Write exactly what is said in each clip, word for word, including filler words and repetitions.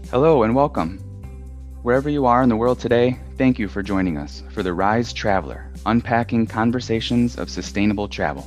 Hello and welcome. Wherever you are in the world today, thank you for joining us for the Rise Traveler, unpacking conversations of sustainable travel.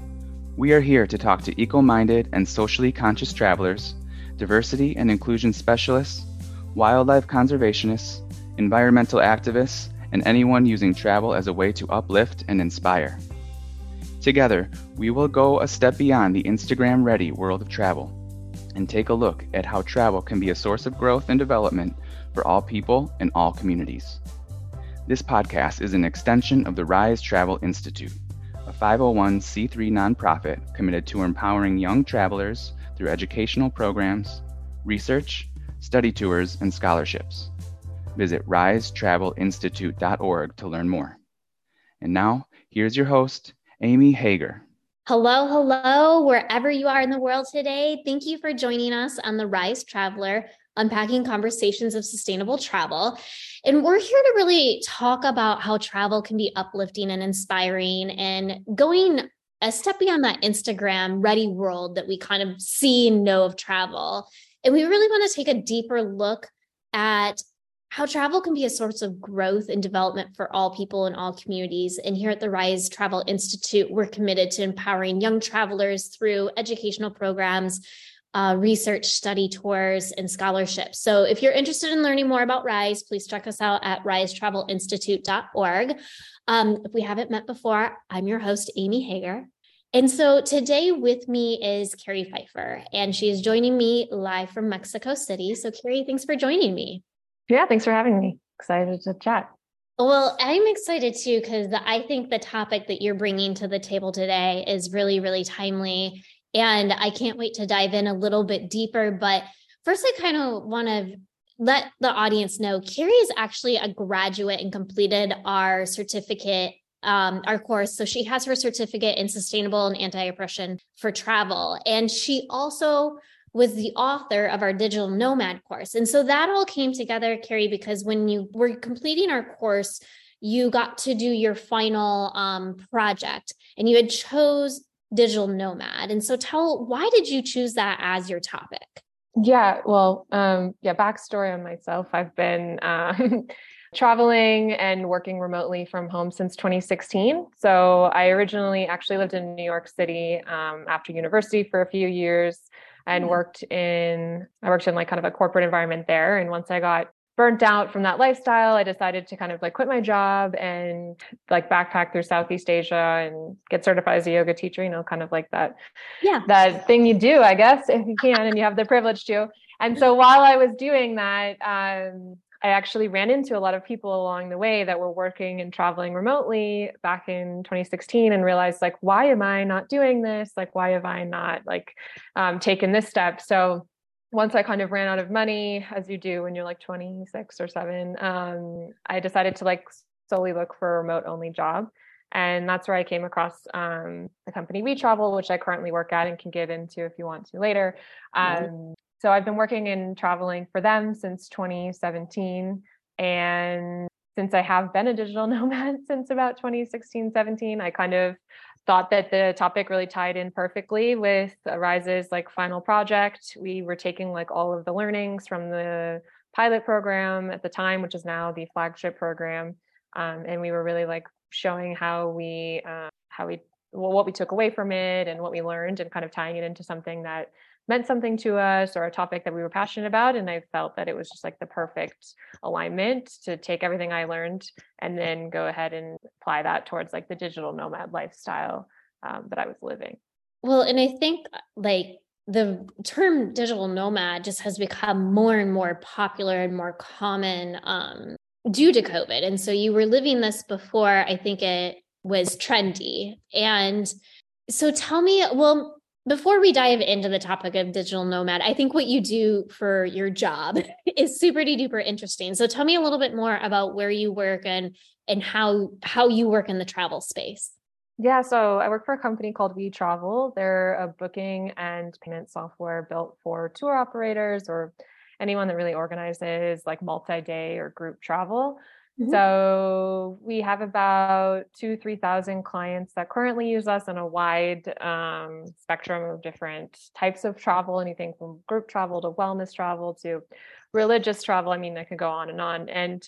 We are here to talk to eco-minded and socially conscious travelers, diversity and inclusion specialists, wildlife conservationists, environmental activists, and anyone using travel as a way to uplift and inspire. Together, we will go a step beyond the Instagram-ready world of travel and take a look at how travel can be a source of growth and development for all people and all communities. This podcast is an extension of the Rise Travel Institute, a five oh one c three nonprofit committed to empowering young travelers through educational programs, research, study tours, and scholarships. Visit rise travel institute dot org to learn more. And now, here's your host, Amy Hager. Hello, hello, wherever you are in the world today. Thank you for joining us on the Rise Traveler, unpacking conversations of sustainable travel. And we're here to really talk about how travel can be uplifting and inspiring and going a step beyond that Instagram ready world that we kind of see and know of travel. And we really want to take a deeper look at how travel can be a source of growth and development for all people in all communities. And here at the Rise Travel Institute, we're committed to empowering young travelers through educational programs, uh, research, study tours, and scholarships. So if you're interested in learning more about Rise, please check us out at rise travel institute dot org. Um, if we haven't met before, I'm your host, Amy Hager. And so today with me is Carrie Pfeiffer, and she is joining me live from Mexico City. So Carrie, thanks for joining me. Yeah, thanks for having me. Excited to chat. Well, I'm excited too, because I think the topic that you're bringing to the table today is really, really timely. And I can't wait to dive in a little bit deeper. But first, I kind of want to let the audience know Carrie is actually a graduate and completed our certificate, um, our course. So she has her certificate in sustainable and anti-oppression for travel. And she also was the author of our digital nomad course. And so that all came together, Carrie, because when you were completing our course, you got to do your final um, project and you had chose digital nomad. And so tell, why did you choose that as your topic? Yeah, well, um, yeah, backstory on myself. I've been um, traveling and working remotely from home since twenty sixteen. So I originally actually lived in New York City um, after university for a few years. And worked in, I worked in like kind of a corporate environment there. And once I got burnt out from that lifestyle, I decided to kind of like quit my job and like backpack through Southeast Asia and get certified as a yoga teacher, you know, kind of like that, yeah, that thing you do, I guess, if you can, and you have the privilege to. And so while I was doing that, um, I actually ran into a lot of people along the way that were working and traveling remotely back in twenty sixteen and realized like, why am I not doing this? Like, why have I not like um, taken this step? So once I kind of ran out of money, as you do when you're like twenty-six or seven, um, I decided to like solely look for a remote only job. And that's where I came across um, the company We Travel, which I currently work at and can get into if you want to later. Um, So I've been working and traveling for them since twenty seventeen. And since I have been a digital nomad since about twenty sixteen, seventeen, I kind of thought that the topic really tied in perfectly with Rise's like final project. We were taking like all of the learnings from the pilot program at the time, which is now the flagship program. Um, and we were really like showing how we, uh, how we, well, what we took away from it and what we learned and kind of tying it into something that meant something to us or a topic that we were passionate about. And I felt that it was just like the perfect alignment to take everything I learned and then go ahead and apply that towards like the digital nomad lifestyle um, that I was living. Well, and I think like the term digital nomad just has become more and more popular and more common um, due to COVID. And so you were living this before, I think it was trendy. And so tell me, well, before we dive into the topic of digital nomad, I think what you do for your job is super duper interesting. So tell me a little bit more about where you work and and how how you work in the travel space. Yeah, so I work for a company called We Travel. They're a booking and payment software built for tour operators or anyone that really organizes like multi-day or group travel. Mm-hmm. So we have about two, three thousand clients that currently use us on a wide um, spectrum of different types of travel, anything from group travel to wellness travel to religious travel. I mean, I could go on and on. And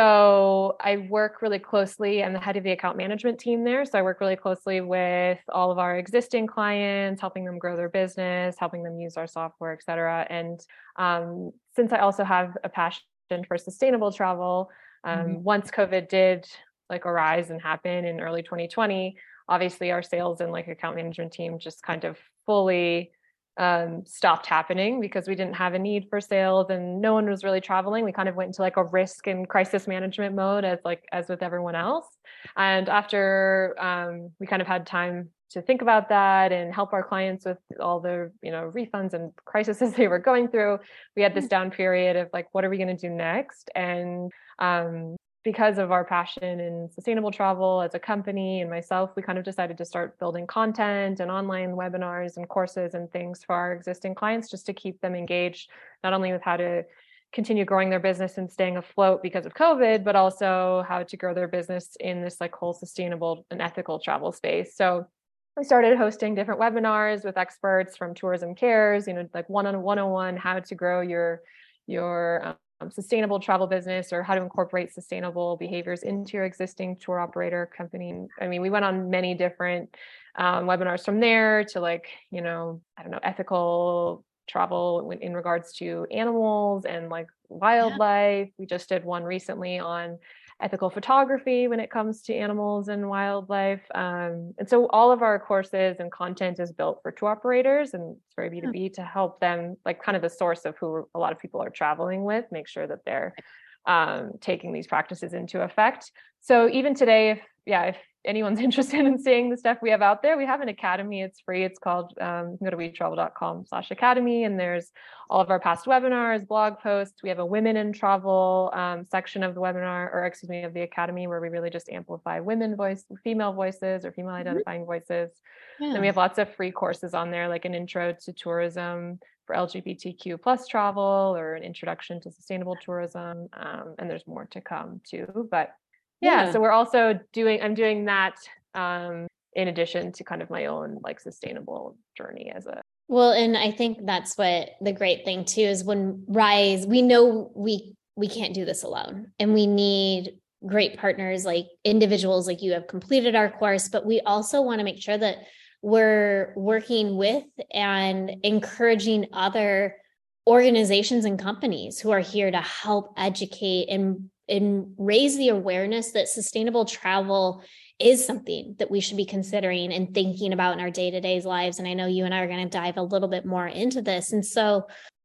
so I work really closely. I'm the head of the account management team there. So I work really closely with all of our existing clients, helping them grow their business, helping them use our software, et cetera. And um, since I also have a passion for sustainable travel, um, mm-hmm. once COVID did like arise and happen in early twenty twenty, obviously our sales and like account management team just kind of fully um, stopped happening because we didn't have a need for sales and no one was really traveling. We kind of went into like a risk and crisis management mode as like, as with everyone else. And after um, we kind of had time to think about that and help our clients with all the, you know, refunds and crises they were going through, we had this down period of like, what are we going to do next? And um, because of our passion in sustainable travel as a company and myself, we kind of decided to start building content and online webinars and courses and things for our existing clients, just to keep them engaged, not only with how to continue growing their business and staying afloat because of COVID, but also how to grow their business in this like whole sustainable and ethical travel space. So I started hosting different webinars with experts from Tourism Cares, you know, like one on one on one, how to grow your your um, Um, sustainable travel business or how to incorporate sustainable behaviors into your existing tour operator company. I mean, we went on many different um, webinars from there to like, you know, I don't know, ethical travel in regards to animals and like wildlife. Yeah. We just did one recently on ethical photography when it comes to animals and wildlife. Um, and so all of our courses and content is built for tour operators, and it's very B two B to help them, like kind of the source of who a lot of people are traveling with, make sure that they're um, taking these practices into effect. So even today, if, yeah, if anyone's interested in seeing the stuff we have out there, we have an academy. It's free. It's called, um, go to we travel dot com slash academy. And there's all of our past webinars, blog posts. We have a women in travel um, section of the webinar, or excuse me, of the academy, where we really just amplify women voice, female voices or female identifying mm-hmm. voices. Yeah. Then we have lots of free courses on there, like an intro to tourism for L G B T Q plus travel, or an introduction to sustainable tourism. Um, and there's more to come too, but yeah, yeah. So we're also doing, I'm doing that um, in addition to kind of my own like sustainable journey as a. Well, and I think that's what the great thing too is when Rise, we know we we can't do this alone, and we need great partners, like individuals like you have completed our course, but we also want to make sure that we're working with and encouraging other organizations and companies who are here to help educate and and raise the awareness that sustainable travel is something that we should be considering and thinking about in our day-to-day lives. And I know you and I are going to dive a little bit more into this. And so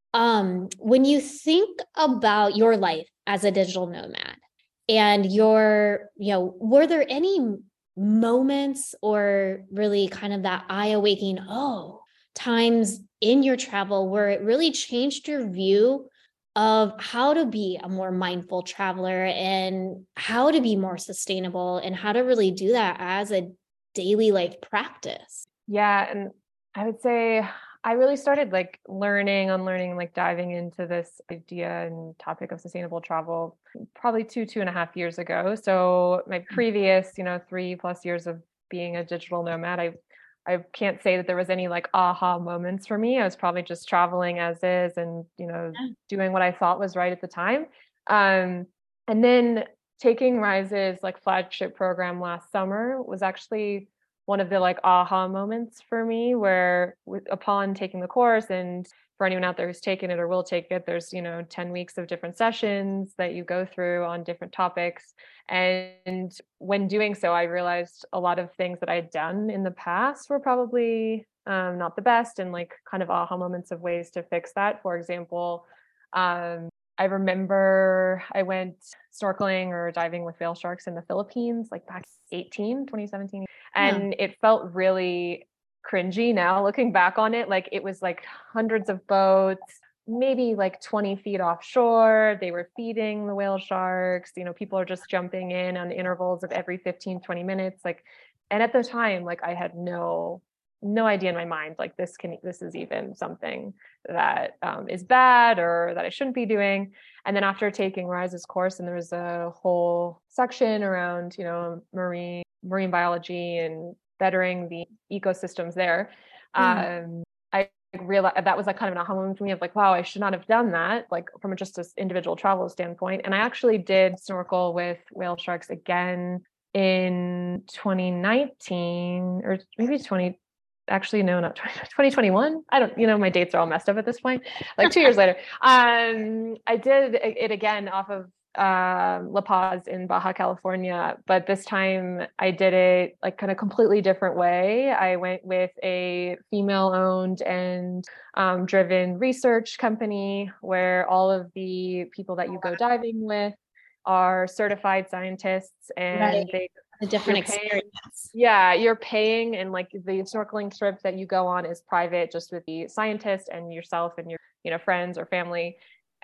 um, when you think about your life as a digital nomad and your, you know, were there any moments or really kind of that eye-awakening, oh, times in your travel where it really changed your view of how to be a more mindful traveler and how to be more sustainable and how to really do that as a daily life practice? Yeah. And I would say I really started like learning, unlearning, like diving into this idea and topic of sustainable travel probably two, two and a half years ago. So my previous, you know, three plus years of being a digital nomad, I I can't say that there was any like aha moments for me. I was probably just traveling as is and, you know, yeah. doing what I thought was right at the time. Um, and then taking Rise's like flagship program last summer was actually one of the like aha moments for me, where with, upon taking the course, and for anyone out there who's taken it or will take it, there's, you know, ten weeks of different sessions that you go through on different topics. And when doing so, I realized a lot of things that I had done in the past were probably um, not the best, and like kind of aha moments of ways to fix that. For example, um, I remember I went snorkeling or diving with whale sharks in the Philippines, like back eighteen, twenty seventeen. And yeah. It felt really cringy now looking back on it. Like it was like hundreds of boats, maybe like twenty feet offshore. They were feeding the whale sharks. You know, people are just jumping in on intervals of every fifteen, twenty minutes. Like, and at the time, like I had no no idea in my mind, like this can, this is even something that um, is bad or that I shouldn't be doing. And then after taking Rise's course, and there was a whole section around, you know, marine, marine biology and bettering the ecosystems there. Mm. Um, I realized that was like kind of an aha moment for me of like, wow, I should not have done that, like from a, just this individual travel standpoint. And I actually did snorkel with whale sharks again in twenty nineteen or maybe twenty, actually, no, not twenty twenty-one. I don't, you know, my dates are all messed up at this point, like two years later. Um, I did it again off of uh, La Paz in Baja California, but this time I did it like kind of completely different way. I went with a female owned and um, driven research company where all of the people that you go diving with are certified scientists, and right. they a different experience. Yeah, you're paying, and like the snorkeling trip that you go on is private, just with the scientist and yourself and your, you know, friends or family.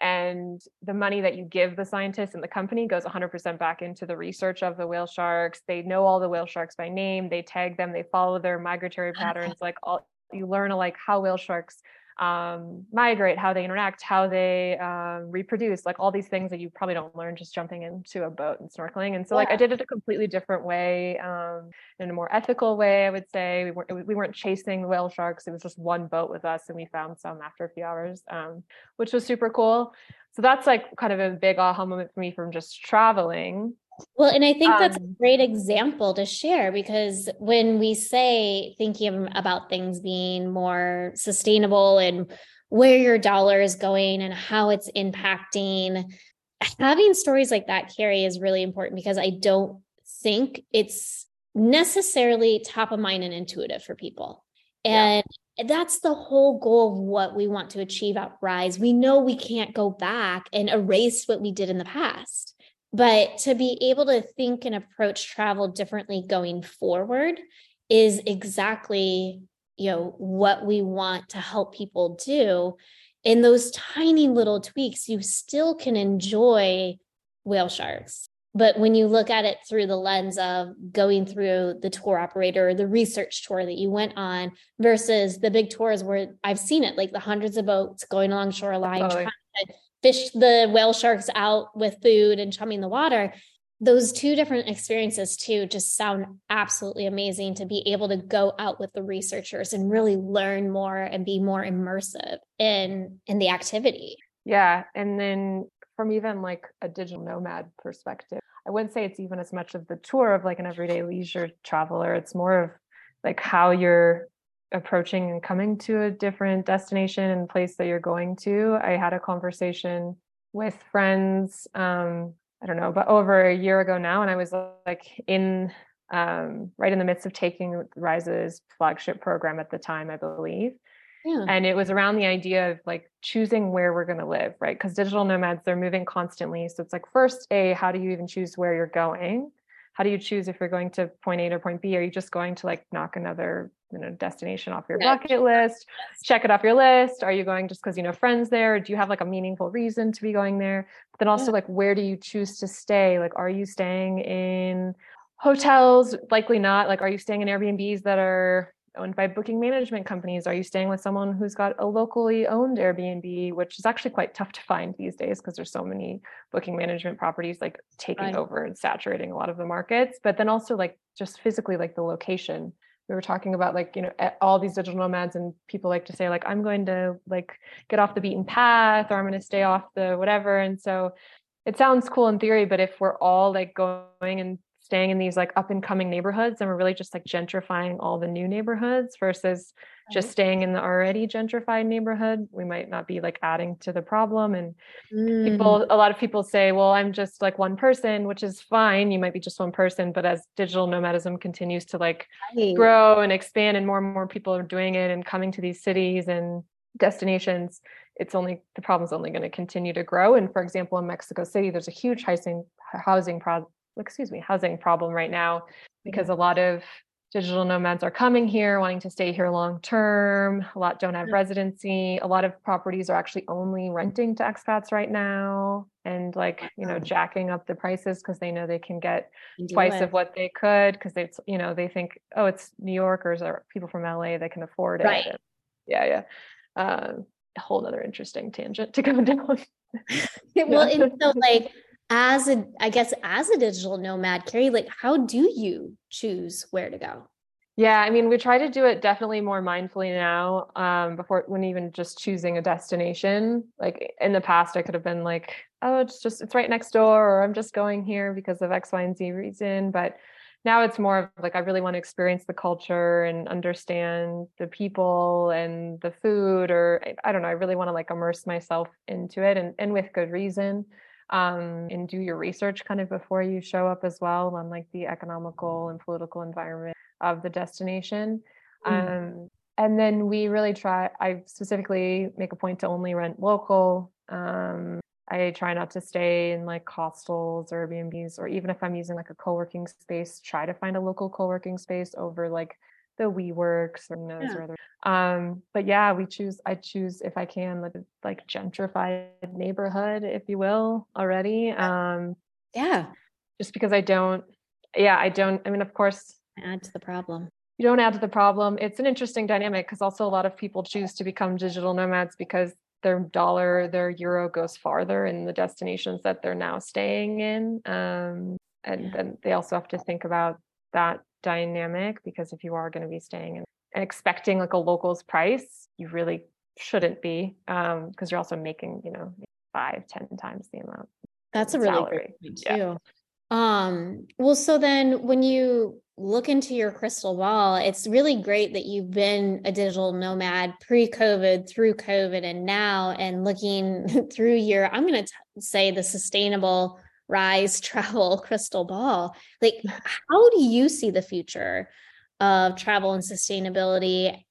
And the money that you give the scientists and the company goes one hundred percent back into the research of the whale sharks. They know all the whale sharks by name. They tag them. They follow their migratory patterns. Like all, you learn like how whale sharks um, migrate, how they interact, how they um, reproduce, like all these things that you probably don't learn just jumping into a boat and snorkeling. And so, yeah. like I did it a completely different way, um, in a more ethical way, I would say. We weren't we weren't chasing the whale sharks. It was just one boat with us, and we found some after a few hours, um, which was super cool. So that's like kind of a big aha moment for me from just traveling. Well, and I think that's um, a great example to share, because when we say thinking about things being more sustainable and where your dollar is going and how it's impacting, having stories like that, Carrie, is really important, because I don't think it's necessarily top of mind and intuitive for people. And yeah. that's the whole goal of what we want to achieve at Rise. We know we can't go back and erase what we did in the past. But to be able to think and approach travel differently going forward is exactly, you know, what we want to help people do. In those tiny little tweaks, you still can enjoy whale sharks. But when you look at it through the lens of going through the tour operator, the research tour that you went on versus the big tours where I've seen it, like the hundreds of boats going along shoreline, totally. trying to fish the whale sharks out with food and chumming the water. Those two different experiences too just sound absolutely amazing, to be able to go out with the researchers and really learn more and be more immersive in, in the activity. Yeah. And then from even like a digital nomad perspective, I wouldn't say it's even as much of the tour of like an everyday leisure traveler. It's more of like how you're approaching and coming to a different destination and place that you're going to. I had a conversation with friends, um, I don't know, but over a year ago now, and I was like in um, right in the midst of taking Rise's flagship program at the time, I believe. Yeah. And it was around the idea of like choosing where we're going to live, right? Because digital nomads, they're moving constantly. So it's like, first, A, how do you even choose where you're going? How do you choose if you're going to point A to point B? Are you just going to like knock another, you know, destination off your yeah. bucket list, check it off your list? Are you going just because you know friends there? Do you have like a meaningful reason to be going there? But then also yeah. like, where do you choose to stay? Like, are you staying in hotels? Likely not. Like, are you staying in Airbnbs that are owned by booking management companies? Are you staying with someone who's got a locally owned Airbnb, which is actually quite tough to find these days because there's so many booking management properties like taking right. over and saturating a lot of the markets. But then also like just physically, like the location. We were talking about like, you know, all these digital nomads, and people like to say like, I'm going to like get off the beaten path, or I'm going to stay off the whatever. And so it sounds cool in theory, but if we're all like going and staying in these like up and coming neighborhoods, and we're really just like gentrifying all the new neighborhoods versus right. just staying in the already gentrified neighborhood, we might not be like adding to the problem. And mm. people, a lot of people say, well, I'm just like one person, which is fine. You might be just one person, but as digital nomadism continues to like right. grow and expand, and more and more people are doing it and coming to these cities and destinations, it's only, the problem's only going to continue to grow. And for example, in Mexico City, there's a huge housing housing problem excuse me, housing problem right now, because a lot of digital nomads are coming here, wanting to stay here long term. A lot don't have residency. A lot of properties are actually only renting to expats right now, and like, you know, jacking up the prices because they know they can get Do twice it. of what they could because it's, you know, they think, oh, it's New Yorkers or people from L A that can afford it. Right. And yeah, yeah. Um, a whole other interesting tangent to go down. Well, Yeah. and so like as a, I guess as a digital nomad, Carrie, like how do you choose where to go? Yeah, I mean, we try to do it definitely more mindfully now, um, before when even just choosing a destination. Like in the past, I could have been like, oh, it's just, it's right next door, or I'm just going here because of X, Y, and Z reason. But now it's more of like, I really want to experience the culture and understand the people and the food, or I, I don't know, I really want to like immerse myself into it, and, and with good reason. Um, and do your research kind of before you show up as well on like the economical and political environment of the destination. Mm. Um, and then we really try, I specifically make a point to only rent local. Um, I try not to stay in like hostels or Airbnbs, or even if I'm using like a co-working space, try to find a local co-working space over like the WeWorks or those Yeah. or other. Um, but yeah, we choose, I choose if I can like, like gentrified neighborhood, if you will, already. Um, Yeah. just because I don't, yeah, I don't, I mean, of course, Add to the problem. you don't add to the problem. It's an interesting dynamic because also a lot of people choose to become digital nomads because their dollar, their euro goes farther in the destinations that they're now staying in. Um, and Yeah. then they also have to think about that dynamic, because if you are going to be staying in and expecting like a local's price, you really shouldn't be, um, because you're also making, you know, five, ten times the amount. That's a in really salary. great point too. Yeah. Um, well, so then when you look into your crystal ball, it's really great that you've been a digital nomad pre-COVID, through COVID, and now, and looking through your, I'm going to say the sustainable rise travel crystal ball. Like, how do you see the future of travel and sustainability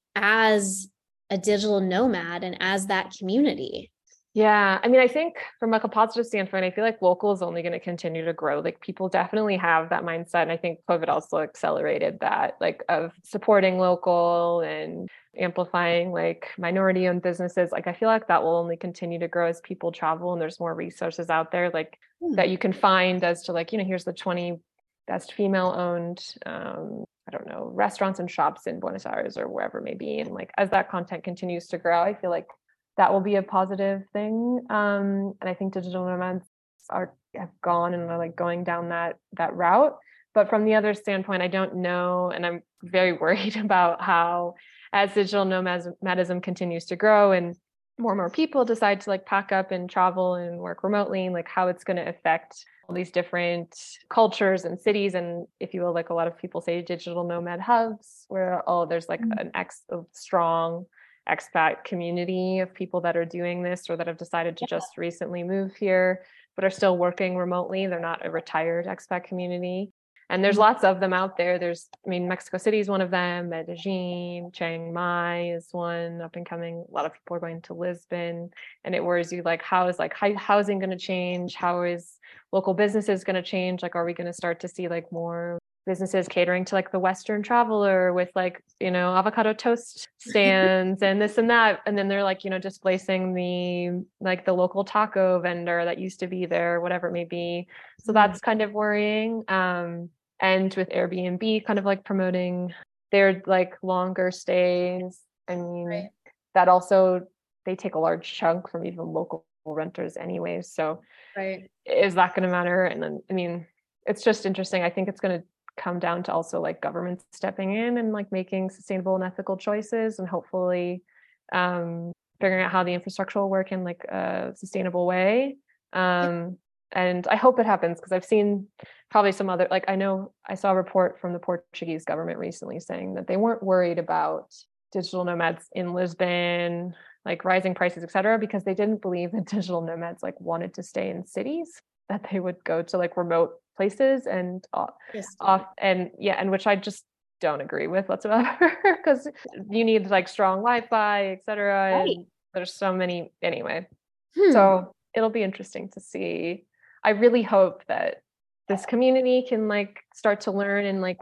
as a digital nomad and as that community? Yeah, I mean, I think from like a positive standpoint, I feel like local is only going to continue to grow. Like people definitely have that mindset. And I think COVID also accelerated that, like of supporting local and amplifying like minority owned businesses. Like I feel like that will only continue to grow as people travel and there's more resources out there like Hmm. that you can find as to like, you know, here's the twenty best female owned, um, I don't know, restaurants and shops in Buenos Aires or wherever it may be. And like as that content continues to grow, I feel like that will be a positive thing. Um, and I think digital nomads are have gone and are like going down that that route. But from the other standpoint, I don't know, and I'm very worried about how, as digital nomadism continues to grow and more and more people decide to like pack up and travel and work remotely, like how it's going to affect all these different cultures and cities, and if you will, like a lot of people say, digital nomad hubs, where oh, there's like Mm. an ex a strong expat community of people that are doing this or that have decided to just recently move here but are still working remotely. They're not a retired expat community. And there's Mhm. lots of them out there. There's, I mean, Mexico City is one of them, Medellin, Chiang Mai is one up and coming. A lot of people are going to Lisbon, and it worries you like, how is like housing going to change? How is local businesses going to change? Like, are we going to start to see like more businesses catering to like the Western traveler with like, you know, avocado toast stands and this and that. And then they're like, you know, displacing the, like the local taco vendor that used to be there, whatever it may be. So Mm. that's kind of worrying. Um, and with Airbnb kind of like promoting their like longer stays. I mean, Right. that also, they take a large chunk from even local renters anyway. So Right. is that going to matter? And then, I mean, it's just interesting. I think it's going to come down to also like government stepping in and like making sustainable and ethical choices, and hopefully um, figuring out how the infrastructure will work in like a sustainable way. Um, and I hope it happens, because I've seen probably some other, like I know I saw a report from the Portuguese government recently saying that they weren't worried about digital nomads in Lisbon, like rising prices, et cetera, because they didn't believe that digital nomads like wanted to stay in cities, that they would go to like remote places and off, off and yeah, and which I just don't agree with whatsoever, because you need like strong Wi-Fi, et cetera. Right. And there's so many anyway. Hmm. So it'll be interesting to see. I really hope that this community can like start to learn and like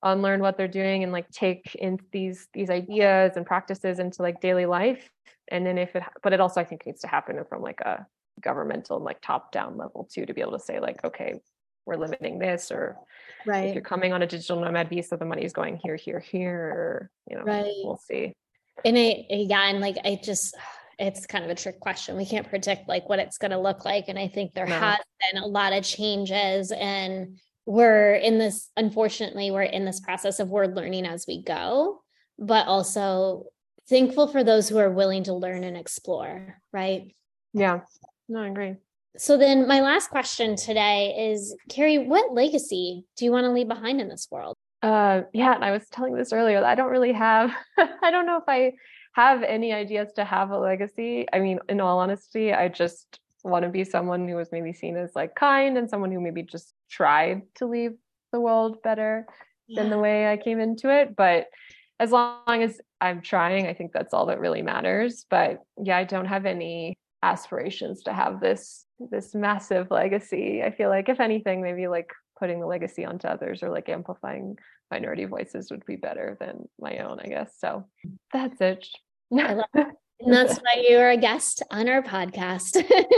unlearn what they're doing and like take in these these ideas and practices into like daily life. And then if it, but it also I think needs to happen from like a governmental like top down level too, to be able to say like, okay, we're limiting this, or right. if you're coming on a digital nomad visa, the money's going here, here, here, or, you know, right. we'll see. And it, again, like I just, it's kind of a trick question. We can't predict like what it's going to look like. And I think there no. has been a lot of changes, and we're in this, unfortunately, we're in this process of we're learning as we go, but also thankful for those who are willing to learn and explore. Right. Yeah, no, I agree. So then my last question today is, Carrie, what legacy do you want to leave behind in this world? Uh, yeah, and I was telling this earlier, I don't really have, I don't know if I have any ideas to have a legacy. I mean, in all honesty, I just want to be someone who was maybe seen as like kind, and someone who maybe just tried to leave the world better yeah. than the way I came into it. But as long as I'm trying, I think that's all that really matters. But yeah, I don't have any aspirations to have this this massive legacy. I feel like if anything, maybe like putting the legacy onto others or like amplifying minority voices would be better than my own, I guess. So that's it. I love that. And that's why you're a guest on our podcast.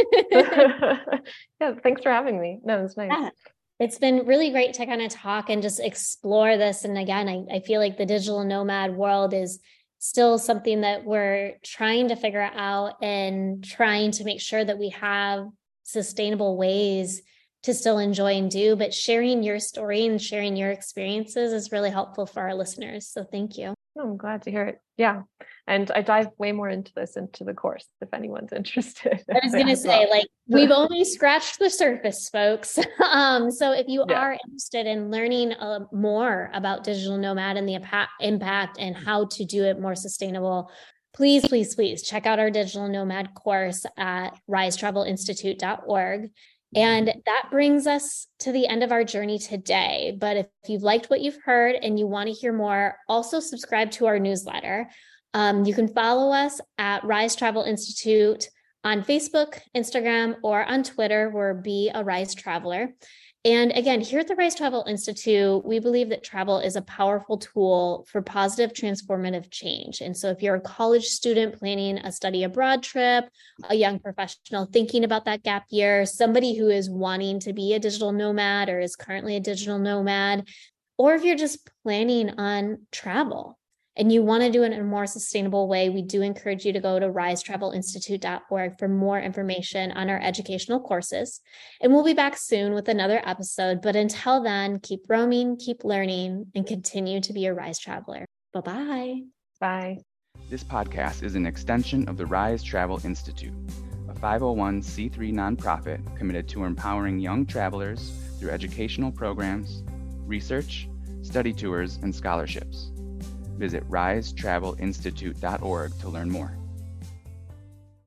Yeah, thanks for having me. No, it's nice. Yeah. It's been really great to kind of talk and just explore this. And again, I, I feel like the digital nomad world is still something that we're trying to figure out and trying to make sure that we have sustainable ways to still enjoy and do, but sharing your story and sharing your experiences is really helpful for our listeners. So thank you. I'm glad to hear it. Yeah. And I dive way more into this into the course if anyone's interested. I was going to say, well. like, we've only scratched the surface, folks. Um, so if you yeah. are interested in learning uh, more about digital nomad and the impact and how to do it more sustainable, please, please, please check out our digital nomad course at rise travel institute dot org. And that brings us to the end of our journey today. But if you've liked what you've heard and you want to hear more, also subscribe to our newsletter. Um, you can follow us at Rise Travel Institute on Facebook, Instagram, or on Twitter. We're Be a Rise Traveler. And again, here at the Rise Travel Institute, we believe that travel is a powerful tool for positive transformative change. And so if you're a college student planning a study abroad trip, a young professional thinking about that gap year, somebody who is wanting to be a digital nomad or is currently a digital nomad, or if you're just planning on travel and you want to do it in a more sustainable way, we do encourage you to go to rise travel institute dot org for more information on our educational courses. And we'll be back soon with another episode. But until then, keep roaming, keep learning, and continue to be a Rise Traveler. Bye-bye. Bye. This podcast is an extension of the Rise Travel Institute, a five oh one c three nonprofit committed to empowering young travelers through educational programs, research, study tours, and scholarships. Visit rise travel institute dot org to learn more.